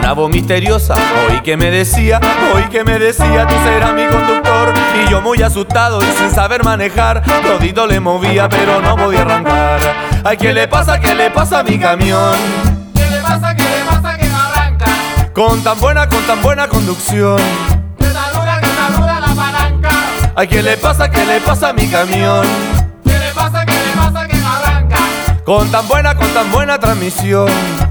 una voz misteriosa, oí que me decía, tú serás mi conductor. Y yo muy asustado y sin saber manejar, todito le movía pero no podía arrancar. Ay, ¿qué le pasa a mi camión? ¿Qué le pasa que no arranca? Con tan buena conducción. Que saluda la palanca. Ay, ¿qué le pasa a mi camión? ¿Qué le pasa que no arranca? Con tan buena transmisión.